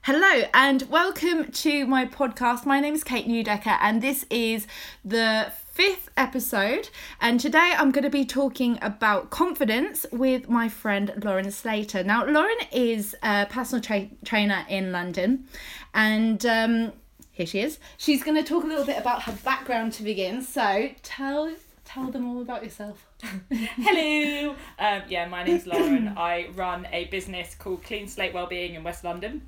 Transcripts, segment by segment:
Hello and welcome to my podcast. My name is Kate Newdecker and this is the 5th episode, and today I'm going to be talking about confidence with my friend Lauren Slater. Now, Lauren is a personal trainer in London, and here she is. She's going to talk a little bit about her background to begin, so tell them all about yourself. Hello, my name's Lauren. I run a business called Clean Slate Wellbeing in West London.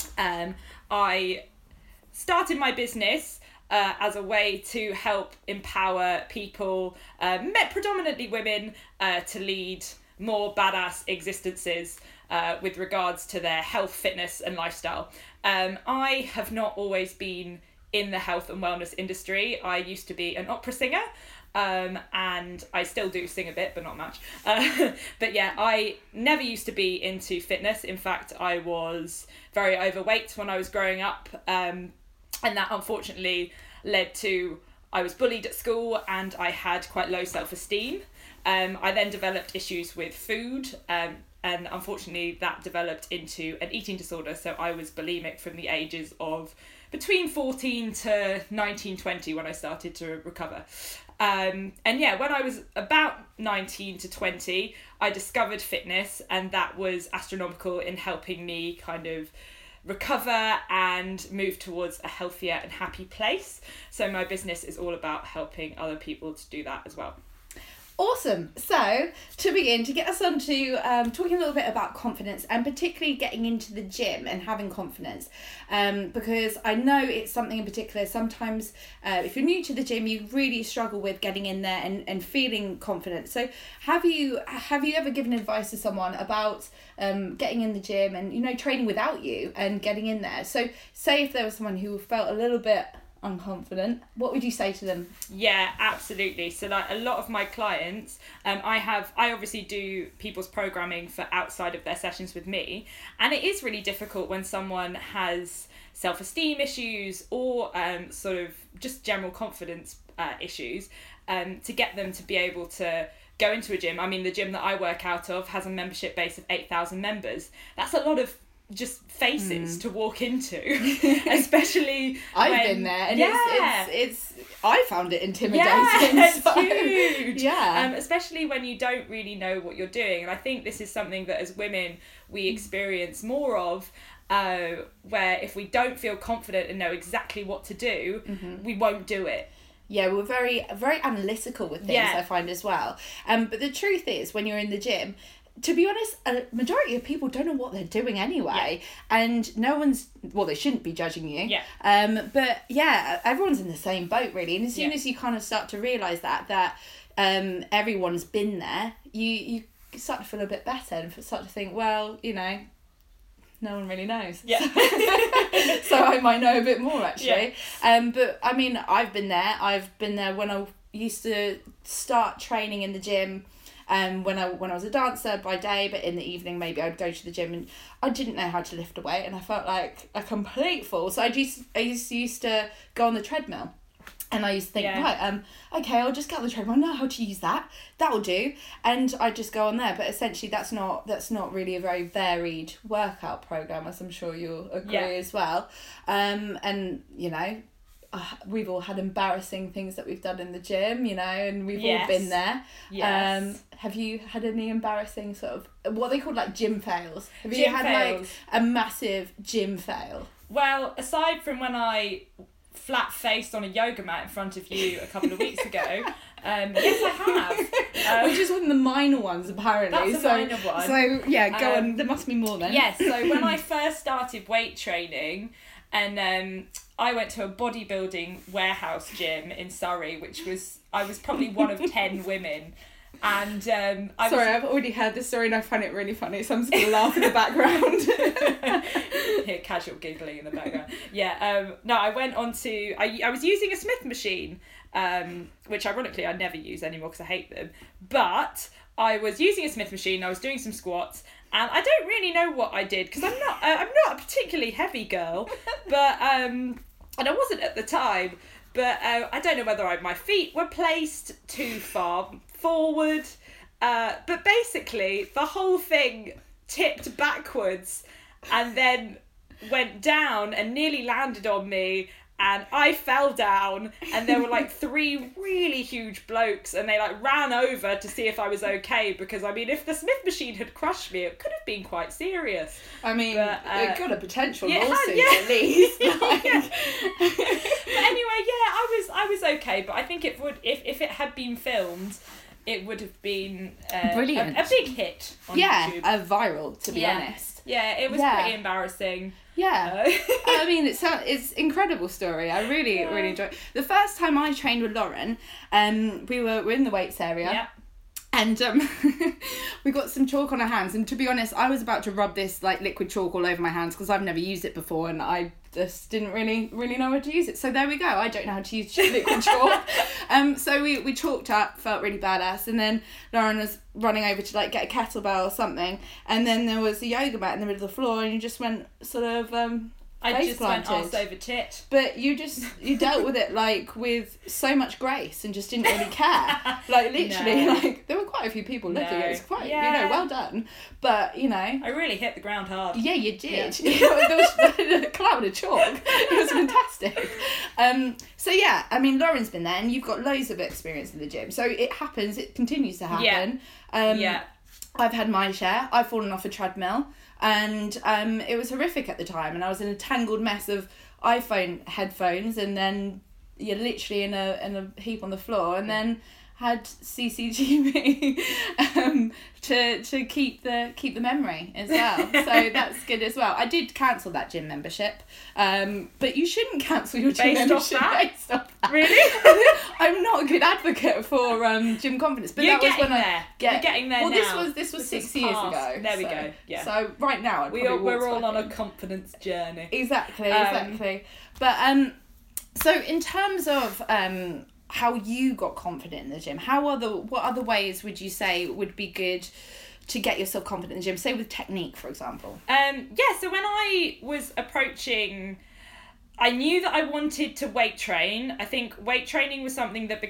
I started my business as a way to help empower people, predominantly women, to lead more badass existences with regards to their health, fitness and lifestyle. I have not always been in the health and wellness industry. I used to be an opera singer. And I still do sing a bit, but not much. But yeah, I never used to be into fitness. In fact, I was very overweight when I was growing up. And that unfortunately led to, I was bullied at school and I had quite low self-esteem. I then developed issues with food. And unfortunately that developed into an eating disorder. So I was bulimic from the ages of between 14 to 19, 20 when I started to recover. When I was about 19 to 20, I discovered fitness, and that was astronomical in helping me kind of recover and move towards a healthier and happy place. So my business is all about helping other people to do that as well. Awesome. So to begin, to get us on to talking a little bit about confidence, and particularly getting into the gym and having confidence, because I know it's something in particular. Sometimes if you're new to the gym, you really struggle with getting in there and feeling confident. So have you ever given advice to someone about getting in the gym and training without you and getting in there? So say if there was someone who felt a little bit unconfident, what would you say to them? Yeah, absolutely. So like a lot of my clients, I obviously do people's programming for outside of their sessions with me, and it is really difficult when someone has self-esteem issues or sort of just general confidence issues, to get them to be able to go into a gym. I mean, the gym that I work out of has a membership base of 8,000 members. That's a lot of just faces to walk into, especially I've been there, and it's I found it intimidating. Yeah, it's huge. Yeah, especially when you don't really know what you're doing, and I think this is something that as women we experience more of, where if we don't feel confident and know exactly what to do, we won't do it. Yeah, we're very, very analytical with things, I find as well. But the truth is, when you're in the gym, to be honest, a majority of people don't know what they're doing anyway, and no one's, they shouldn't be judging you. Yeah. But yeah, everyone's in the same boat really, and as soon as you kind of start to realise that everyone's been there, you start to feel a bit better and start to think, well, no one really knows. Yeah. So I might know a bit more actually. Yeah. But I mean, I've been there when I used to start training in the gym. When I was a dancer by day, but in the evening maybe I'd go to the gym and I didn't know how to lift a weight and I felt like a complete fool. So I used to go on the treadmill, and I used to think, okay, I'll just get on the treadmill. I know how to use that. That'll do. And I just go on there. But essentially that's not really a very varied workout program, as I'm sure you'll agree as well. We've all had embarrassing things that we've done in the gym, and we've all been there. Yes. Have you had any embarrassing sort of, what they call like gym fails? Have you had fails. like a massive gym fail? Well, aside from when I flat-faced on a yoga mat in front of you a couple of weeks ago, yes, I have. Which is one of the minor ones, apparently. That's a minor one. So, yeah, go on. There must be more then. Yes, so when I first started weight training, and I went to a bodybuilding warehouse gym in Surrey, I was probably one of 10 women. And I've already heard this story and I find it really funny, so I'm just going to laugh in the background. Hear casual giggling in the background. Yeah, no, I went on to... I was using a Smith machine, which ironically I never use anymore because I hate them. But I was using a Smith machine, I was doing some squats, and I don't really know what I did because I'm not a particularly heavy girl, but and I wasn't at the time. But I don't know whether my feet were placed too far forward. But basically, the whole thing tipped backwards and then went down and nearly landed on me. And I fell down, and there were like 3 really huge blokes, and they like ran over to see if I was okay, because I mean, if the Smith machine had crushed me, it could have been quite serious. I mean, it got a potential lawsuit at least. Like. But anyway, I was okay, but I think it would, if it had been filmed, it would have been brilliant, a big hit on YouTube. A viral, to be honest. Yeah, it was pretty embarrassing. Yeah, I mean, it's incredible story. I really enjoyed it. The first time I trained with Lauren, we were in the weights area. Yeah. And we got some chalk on our hands, and to be honest, I was about to rub this like liquid chalk all over my hands because I've never used it before, and I just didn't really know how to use it. So there we go. I don't know how to use liquid chalk. So we chalked up, felt really badass, and then Lauren was running over to like get a kettlebell or something, and then there was a yoga mat in the middle of the floor, and you just went sort of I just went arse over tit. But you dealt with it like with so much grace and just didn't really care. Like literally, like there were quite a few people looking. It was quite, well done. But I really hit the ground hard. Yeah, you did. Yeah. There was a cloud of chalk. It was fantastic. So yeah, I mean, Lauren's been there, and you've got loads of experience in the gym. So it happens. It continues to happen. I've had my share. I've fallen off a treadmill. And it was horrific at the time, and I was in a tangled mess of iPhone headphones, and then you're literally in a heap on the floor, and then had CCTV to keep the memory as well. So that's good as well. I did cancel that gym membership, but you shouldn't cancel your gym membership based off that. Really? I'm not a good advocate for gym confidence, but you're that was when You're getting there now. Well, this was 6 years ago. There we go. Yeah. So right now, we're all on a confidence journey. Exactly. But so in terms of how you got confident in the gym, what other ways would you say would be good to get yourself confident in the gym? Say with technique, for example. So when I was approaching, I knew that I wanted to weight train. I think weight training was something that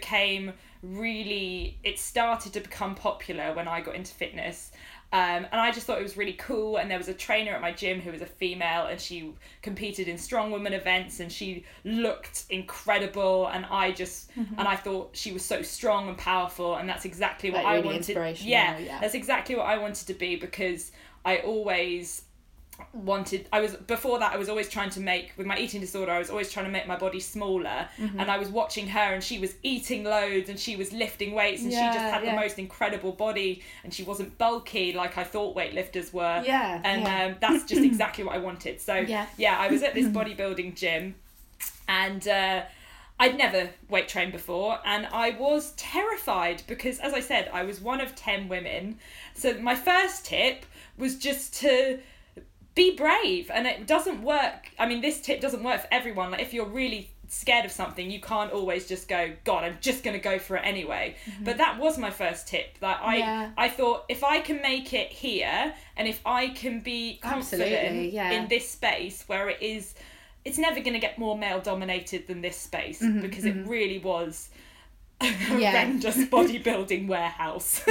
it started to become popular when I got into fitness. And I just thought it was really cool, and there was a trainer at my gym who was a female, and she competed in strong women events, and she looked incredible, and I thought she was so strong and powerful, and that's exactly what I wanted. That's exactly what I wanted to be, because I always I was always trying to make, with my eating disorder, I was always trying to make my body smaller, and I was watching her, and she was eating loads, and she was lifting weights, and she just had the most incredible body, and she wasn't bulky like I thought weightlifters were, that's just exactly what I wanted. So I was at this bodybuilding gym, and I'd never weight trained before, and I was terrified because, as I said, I was one of 10 women. So my first tip was just to be brave, and it doesn't work. I mean, this tip doesn't work for everyone. Like, if you're really scared of something, you can't always just go, God, I'm just going to go for it anyway. But that was my first tip. That I thought, if I can make it here, and if I can be confident in this space where it's never going to get more male dominated than this space, because it really was a horrendous bodybuilding warehouse.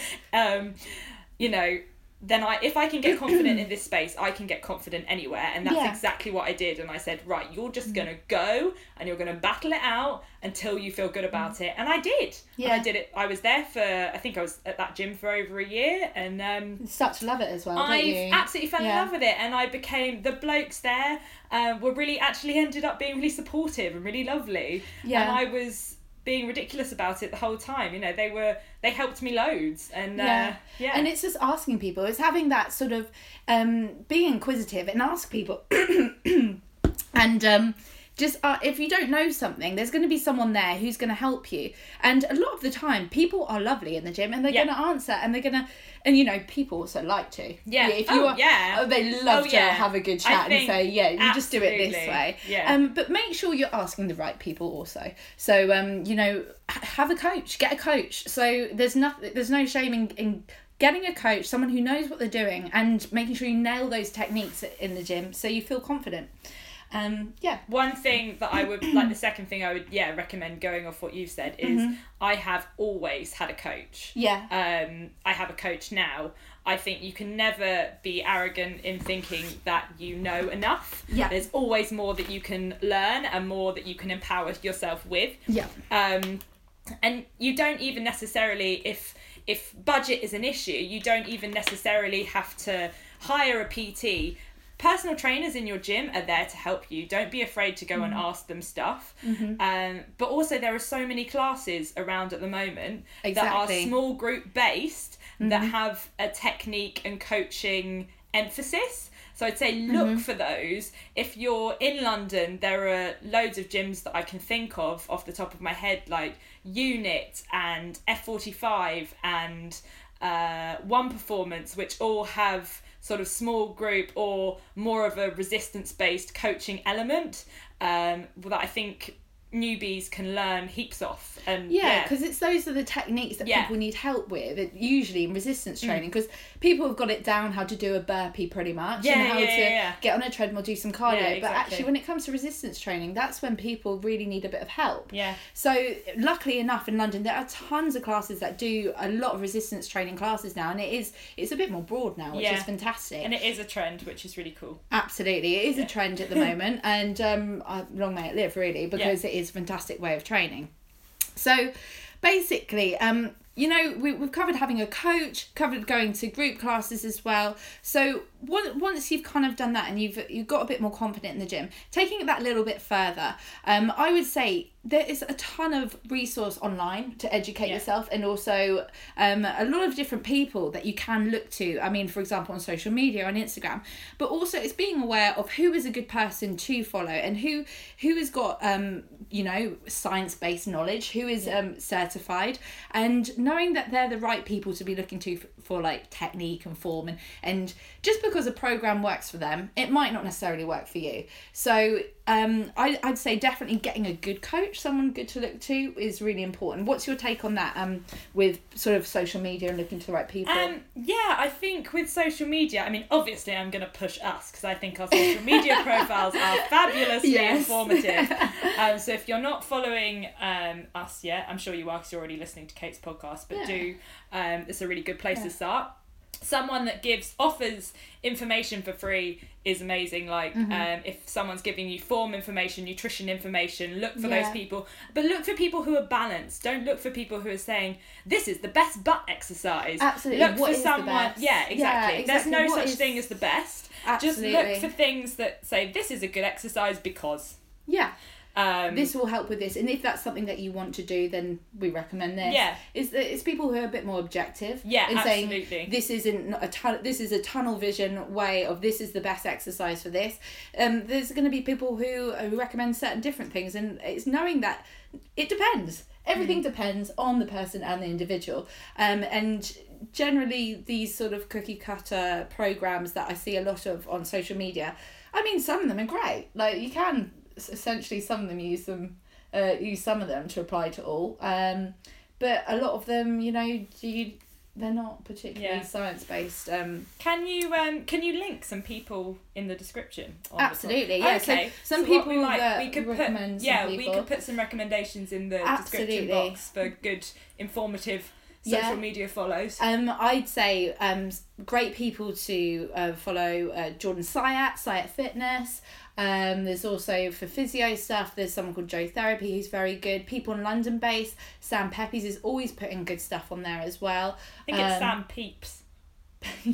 Then if I can get confident in this space, I can get confident anywhere. And that's exactly what I did. And I said, right, you're just going to go, and you're going to battle it out until you feel good about it. And I did. And I did it. I was there I think I was at that gym for over a year. And you start to love it as well, don't you? I absolutely fell in love with it. And the blokes there ended up being really supportive and really lovely. Yeah. And I was being ridiculous about it the whole time. They helped me loads, and and it's just asking people, it's having that sort of being inquisitive and ask people and just if you don't know something, there's going to be someone there who's going to help you. And a lot of the time people are lovely in the gym, and they're going to answer, and they're going to, and people also like to. If you they love to have a good chat and say, you just do it this way. But make sure you're asking the right people also. So have a coach, get a coach. So there's no shame in getting a coach, someone who knows what they're doing, and making sure you nail those techniques in the gym so you feel confident. Yeah. One thing that I would like, the second thing I would recommend, going off what you've said, is I have always had a coach. Yeah. I have a coach now. I think you can never be arrogant in thinking that you know enough. Yeah. There's always more that you can learn and more that you can empower yourself with. Yeah. And you don't even necessarily, if budget is an issue, you don't even necessarily have to hire a PT. Personal trainers in your gym are there to help you. Don't be afraid to go and ask them stuff. But also there are so many classes around at the moment that are small group based, that have a technique and coaching emphasis. So I'd say look for those. If you're in London, there are loads of gyms that I can think of off the top of my head, like Unit and F45 and One Performance, which all have sort of small group or more of a resistance-based coaching element that I think newbies can learn heaps off. And because those are the techniques that people need help with, usually in resistance training, because people have got it down how to do a burpee pretty much, and how to get on a treadmill, do some cardio, but actually when it comes to resistance training, that's when people really need a bit of help. So luckily enough in London there are tons of classes that do a lot of resistance training classes now, and it's a bit more broad now, which is fantastic, and it is a trend, which is really cool. Absolutely, it is a trend at the moment, and long may it live, really, because it is a fantastic way of training. So basically, we've covered having a coach, covered going to group classes as well. So once you've kind of done that and you've got a bit more confident in the gym, taking it that little bit further, I would say there is a ton of resource online to educate yourself, and also a lot of different people that you can look to. I mean, for example, on social media, on Instagram, but also it's being aware of who is a good person to follow, and who has got science-based knowledge, who is certified, and knowing that they're the right people to be looking to for like technique and form, and just because a program works for them, it might not necessarily work for you. So I'd say definitely getting a good coach, someone good to look to, is really important. What's your take on that, with sort of social media and looking to the right people? I think with social media, I mean, obviously I'm going to push us, because I think our social media profiles are fabulously informative. So if you're not following us yet, I'm sure you are, because you're already listening to Kate's podcast, but it's a really good place to start. Someone that offers information for free is amazing. Like if someone's giving you form information, nutrition information, look for those people, but look for people who are balanced. Don't look for people who are saying this is the best butt exercise. Absolutely. Look for someone. Yeah, exactly. There's no such thing as the best. Absolutely. Just look for things that say this is a good exercise because. Yeah. This will help with this, and if that's something that you want to do, then we recommend this. It's people who are a bit more objective. Absolutely. Saying this isn't this is a tunnel vision way of this is the best exercise for this. There's going to be people who recommend certain different things, and it's knowing that it depends. Everything depends on the person and the individual. And generally, these sort of cookie cutter programs that I see a lot of on social media, I mean, some of them are great. Like you can. Essentially, some of them use some of them to apply to all, but a lot of them, they're not particularly science-based. Can you link some people in the description? Absolutely, yeah. Okay. So some people we could recommend. We could put some recommendations in the description box for good, informative social media follows. I'd say great people to follow, Jordan Syatt Fitness. There's also for physio stuff, there's someone called Joe Therapy who's very good. People in London based, Sam Pepys is always putting good stuff on there as well. I think it's Sam Peeps. I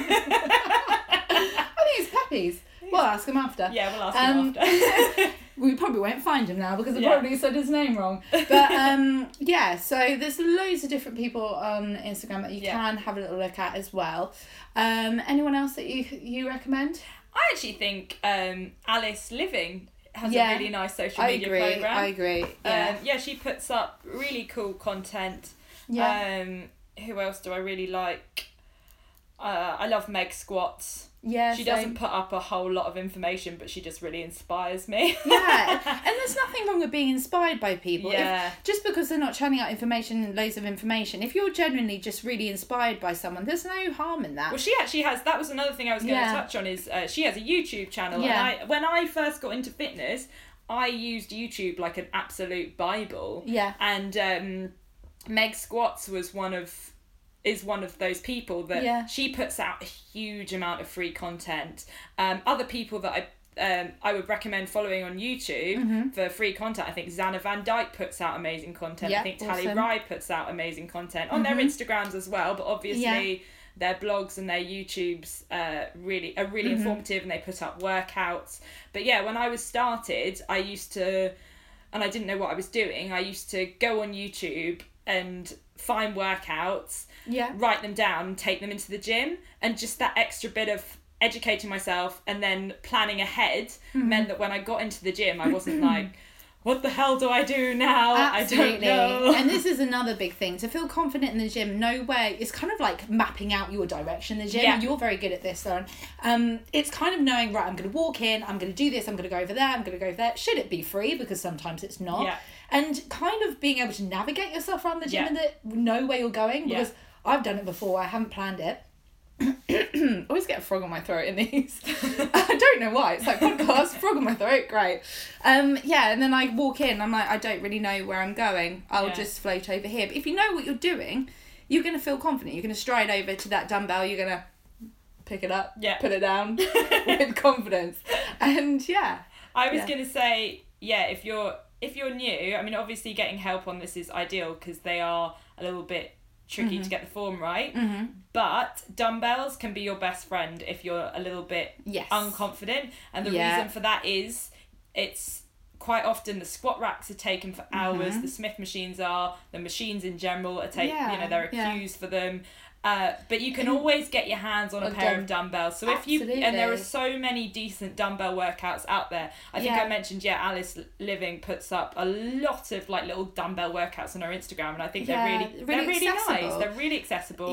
think it's Pepys. We'll ask him after. Yeah, we'll ask him after. We probably won't find him now because I probably said his name wrong. But so there's loads of different people on Instagram that you can have a little look at as well. Anyone else that you recommend? I actually think Alice Living has a really nice social media program. I agree. She puts up really cool content. Who else do I really like? I love Meg Squats. Yeah, She doesn't put up a whole lot of information, but she just really inspires me. Yeah, and there's nothing wrong with being inspired by people. Yeah. Just because they're not churning out information and loads of information, if you're genuinely just really inspired by someone, there's no harm in that. Well, she actually has, that was another thing I was going to touch on, is she has a YouTube channel. Yeah. And when I first got into fitness, I used YouTube like an absolute Bible. Yeah. And Meg Squats is one of those people that she puts out a huge amount of free content. Other people that I would recommend following on YouTube for free content. I think Zanna Van Dyke puts out amazing content. I think Tally Rye puts out amazing content on their Instagrams as well. But obviously their blogs and their YouTubes are really informative, and they put up workouts. But yeah, when I was started, I used to, and I didn't know what I was doing, I used to go on YouTube and find workouts, write them down and take them into the gym, and just that extra bit of educating myself and then planning ahead meant that when I got into the gym, I wasn't like, what the hell do I do now? Absolutely. I don't know. And this is another big thing. To feel confident in the gym, no way. It's kind of like mapping out your direction in the gym. Yeah. You're very good at this, Lauren. It's kind of knowing, right, I'm going to walk in, I'm going to do this, I'm going to go over there, I'm going to go over there. Should it be free? Because sometimes it's not. Yeah. And kind of being able to navigate yourself around the gym and know where you're going. Because I've done it before. I haven't planned it. Always get a frog on my throat in these. I don't know why. It's like podcast, frog on my throat, great. And then I walk in, I'm like, I don't really know where I'm going. I'll just float over here. But if you know what you're doing, you're going to feel confident. You're going to stride over to that dumbbell, you're going to pick it up, put it down with confidence. And I was going to say, if you're new, I mean, obviously getting help on this is ideal because they are a little bit tricky to get the form right, but dumbbells can be your best friend if you're a little bit unconfident, and the reason for that is it's quite often the squat racks are taken for hours, the Smith machines are, the machines in general are there are queues for them, but you can always get your hands on a pair of dumbbells. So and there are so many decent dumbbell workouts out there. I think I mentioned, Alice Living puts up a lot of like little dumbbell workouts on her Instagram, and I think they're really nice. They're really accessible.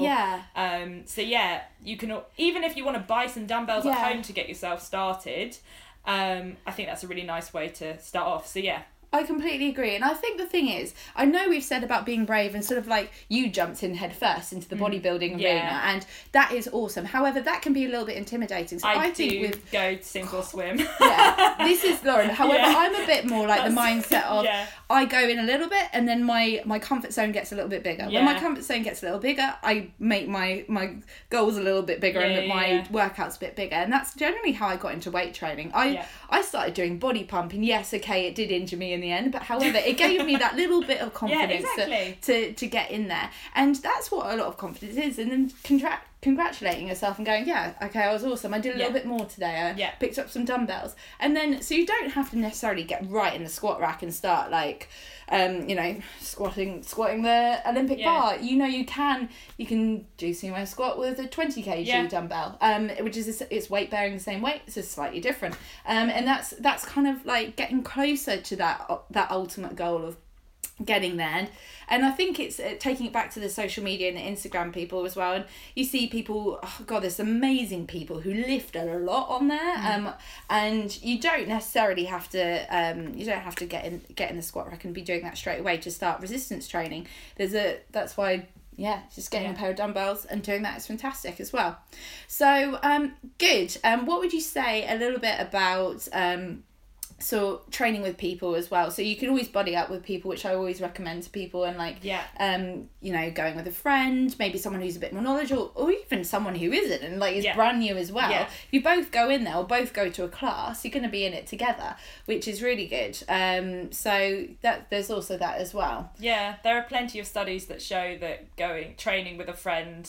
So you can, even if you want to buy some dumbbells at home to get yourself started, I think that's a really nice way to start off. So I completely agree. And I think the thing is, I know we've said about being brave and sort of like you jumped in head first into the bodybuilding arena, and that is awesome. However, that can be a little bit intimidating. So I think go sink or swim. This is Lauren. However, I'm a bit more like the mindset of I go in a little bit and then my comfort zone gets a little bit bigger. When my comfort zone gets a little bigger, I make my goals a little bit bigger and my workouts a bit bigger. And that's generally how I got into weight training. I started doing body pumping. Yes, okay, it did injure me in the end, but however, it gave me that little bit of confidence to get in there. And that's what a lot of confidence is. And then congratulating yourself and going, okay, I was awesome. I did a little bit more today. I picked up some dumbbells. And then, so you don't have to necessarily get right in the squat rack and start like, squatting the Olympic bar. You can do sumo squat with a 20 kg dumbbell, which is it's weight bearing the same weight. It's just slightly different. And that's kind of like getting closer to that ultimate goal of getting there. And I think it's taking it back to the social media and the Instagram people as well. And you see people, there's amazing people who lift a lot on there. And you don't necessarily have to get in the squat rack and be doing that straight away to start resistance training. That's why just getting a pair of dumbbells and doing that is fantastic as well. So good. What would you say a little bit about so training with people as well? So you can always buddy up with people, which I always recommend to people, and like going with a friend, maybe someone who's a bit more knowledgeable, or even someone who isn't and like is brand new as well. If you both go in there or both go to a class, you're going to be in it together, which is really good. So that there's also that as well. There are plenty of studies that show that training with a friend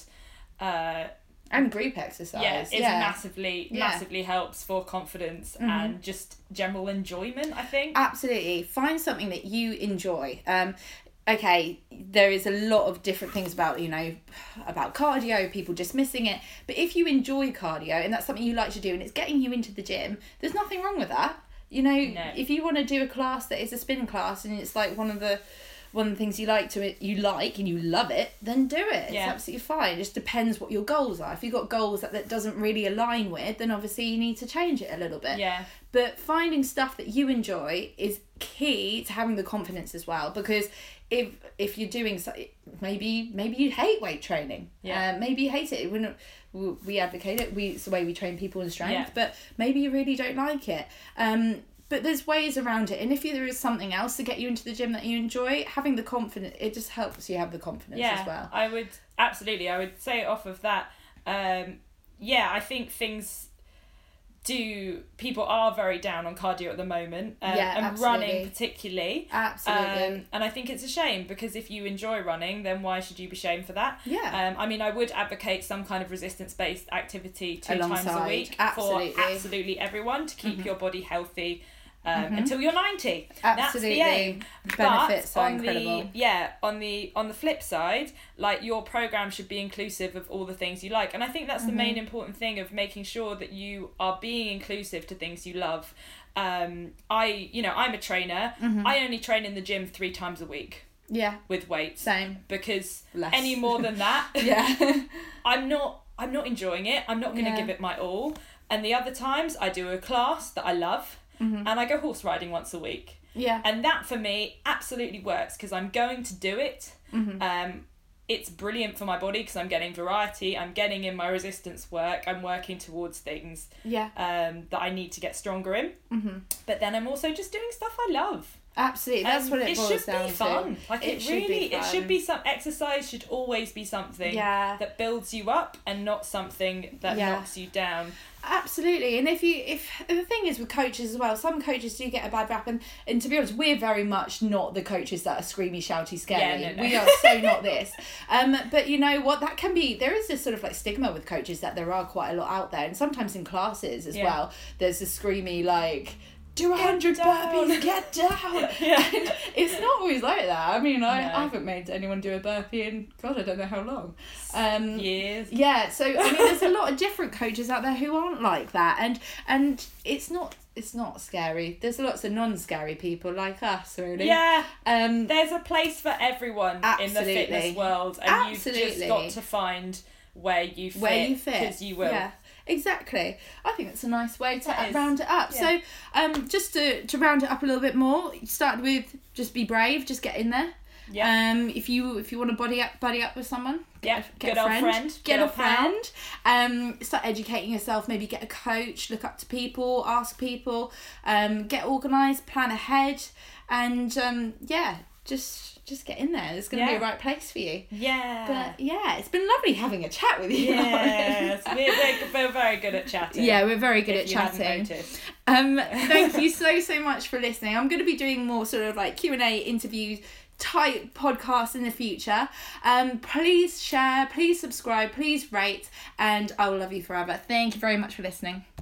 and group exercise massively helps for confidence and just general enjoyment, I think. Absolutely. Find something that you enjoy. Okay, there is a lot of different things about cardio, people dismissing it, but if you enjoy cardio and that's something you like to do and it's getting you into the gym, there's nothing wrong with that. If you want to do a class that is a spin class and it's like one of the one of the things you like and you love it, then do it. It's Yeah. absolutely fine. It just depends what your goals are. If you've got goals that doesn't really align with, then obviously you need to change it a little bit. Yeah. But finding stuff that you enjoy is key to having the confidence as well, because if you're doing maybe you hate weight training. Yeah. Maybe you hate it. We advocate it. It's the way we train people in strength. Yeah. But maybe you really don't like it. But there's ways around it. And if there is something else to get you into the gym that you enjoy, having the confidence, it just helps you have the confidence as well. I would say off of that. I think people are very down on cardio at the moment, and absolutely. running particularly. Absolutely. And I think it's a shame, because if you enjoy running, then why should you be shamed for that? Yeah. I would advocate some kind of resistance-based activity 2 times a Alongside. week Absolutely. for absolutely everyone, to keep your body healthy until you're 90. Absolutely. That's the aim. Benefits But are on incredible. on the flip side, like, your program should be inclusive of all the things you like, and I think that's the main important thing, of making sure that you are being inclusive to things you love. I'm a trainer. I only train in the gym 3 times a week Yeah. with weights. Same. Because Less. any more than that, Yeah. I'm not enjoying it. I'm not going to Yeah. give it my all. And the other times, I do a class that I love, and I go horse riding once a week. Yeah. And that for me absolutely works, because I'm going to do it. It's brilliant for my body, because I'm getting variety. I'm getting in my resistance work. I'm working towards things Yeah. that I need to get stronger in. But then I'm also just doing stuff I love. Absolutely. That's what it boils should down be fun. to. Like, it should really, be it fun. should be some exercise. Should always be something that builds you up, and not something that knocks you down. Absolutely. And if the thing is with coaches as well, some coaches do get a bad rap, and to be honest, we're very much not the coaches that are screamy, shouty, scary. Yeah, no. We are so not this. But you know what, that can be, there is this sort of like stigma with coaches, that there are quite a lot out there, and sometimes in classes as well, there's this screamy, like, do 100 burpees, get down. And it's not always like that. I mean, I haven't made anyone do a burpee in, God, I don't know how long. Years. Yeah, so I mean, there's a lot of different coaches out there who aren't like that, and it's not scary. There's lots of non-scary people like us, really. Yeah. Um, There's a place for everyone in the fitness world, and you've just got to find where you fit. Because you will. Yeah. Exactly. I think that's a nice way to That is. round it up. Yeah. So, just to round it up a little bit more, you started with just be brave, just get in there. Yeah. If you want to buddy up with someone, get good a old friend. friend. Get Good a old pal. friend. Start educating yourself. Maybe get a coach. Look up to people. Ask people. Get organised. Plan ahead. And just get in there. There's going to be a right place for you. Yeah. But yeah, it's been lovely having a chat with you. Yes, we're very good at chatting. Yeah, we're very good at If you hadn't chatting. noticed. Thank you so much for listening. I'm going to be doing more sort of like Q&A interviews type podcasts in the future. Please share, please subscribe, please rate, and I will love you forever. Thank you very much for listening.